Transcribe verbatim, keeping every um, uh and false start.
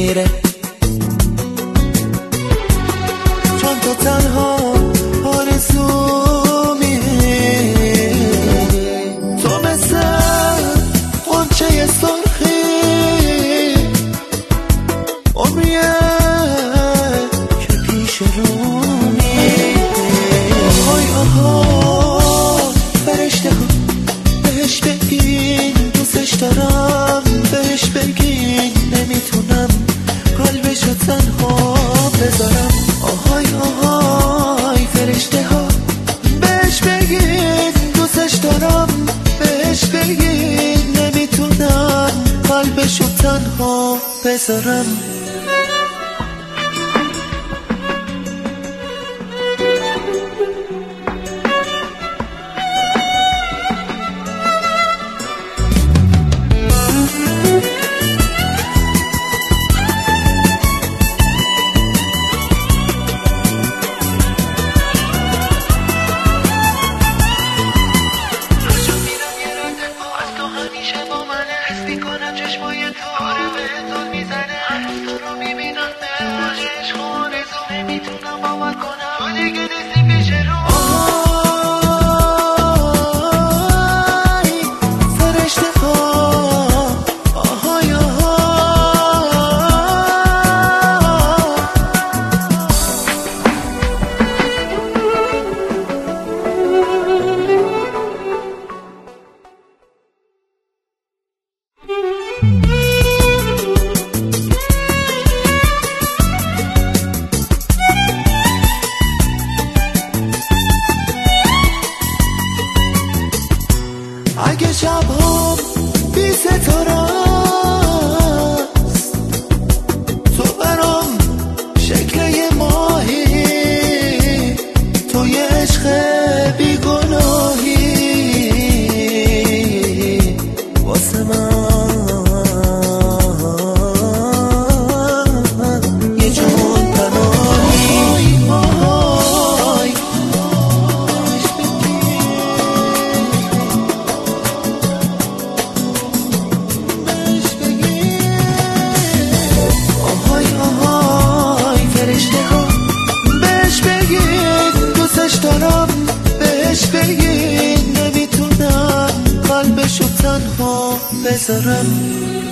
میره، چون تو تنها آرزومی. تو مثل غنچه سرخی عمریه که پیش رومی. آهای آها فرشته ها بهش بگین دوستش دارم، بهش بگین نمیتونم قلبشو تنها بذارم. آهای آهای فرشته ها بهش بگین دوستش دارم، بهش بگین نمیتونم قلبشو تنها بذارم. اگه شب‌هام بی ستاره است، تو برام شکل یه ماهی، تو یه عشق بی گناهی واسه من. یه جون پناهی آهای بهش بگین نمیتونم قلبشو تنها بذارم.